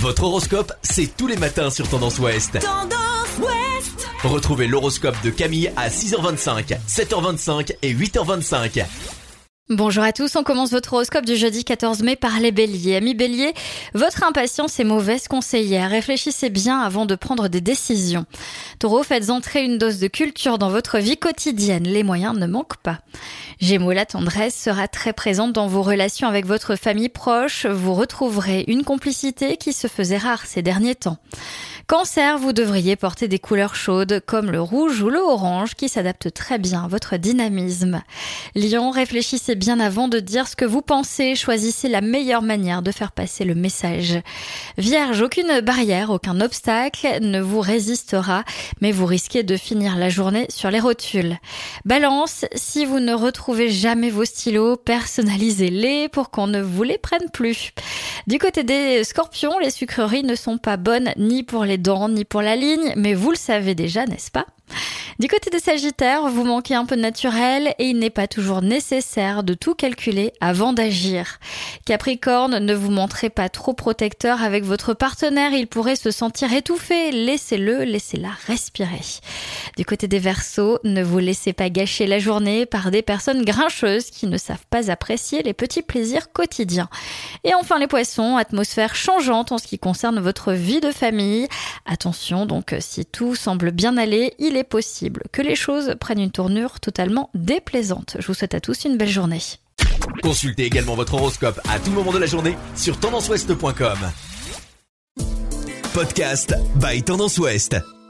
Votre horoscope, c'est tous les matins sur Tendance Ouest. Tendance Ouest. Retrouvez l'horoscope de Camille à 6h25, 7h25 et 8h25. Bonjour à tous, on commence votre horoscope du jeudi 14 mai par les béliers. Amis béliers, votre impatience est mauvaise conseillère. Réfléchissez bien avant de prendre des décisions. Taureau, faites entrer une dose de culture dans votre vie quotidienne. Les moyens ne manquent pas. Gémeaux, la tendresse sera très présente dans vos relations avec votre famille proche. Vous retrouverez une complicité qui se faisait rare ces derniers temps. Cancer, vous devriez porter des couleurs chaudes comme le rouge ou le orange qui s'adaptent très bien à votre dynamisme. Lion, réfléchissez bien avant de dire ce que vous pensez. Choisissez la meilleure manière de faire passer le message. Vierge, aucune barrière, aucun obstacle ne vous résistera, mais vous risquez de finir la journée sur les rotules. Balance, si vous ne retrouvez jamais vos stylos, personnalisez-les pour qu'on ne vous les prenne plus. Du côté des scorpions, les sucreries ne sont pas bonnes ni pour les dents ni pour la ligne, mais vous le savez déjà, n'est-ce pas ? Du côté des sagittaires, vous manquez un peu de naturel et il n'est pas toujours nécessaire de tout calculer avant d'agir. Capricorne, ne vous montrez pas trop protecteur avec votre partenaire, il pourrait se sentir étouffé. Laissez-la respirer. Du côté des Verseaux, ne vous laissez pas gâcher la journée par des personnes grincheuses qui ne savent pas apprécier les petits plaisirs quotidiens. Et enfin les Poissons, atmosphère changeante en ce qui concerne votre vie de famille. Attention donc, si tout semble bien aller, il est possible que les choses prennent une tournure totalement déplaisante. Je vous souhaite à tous une belle journée. Consultez également votre horoscope à tout moment de la journée sur tendanceouest.com. Podcast by Tendance Ouest.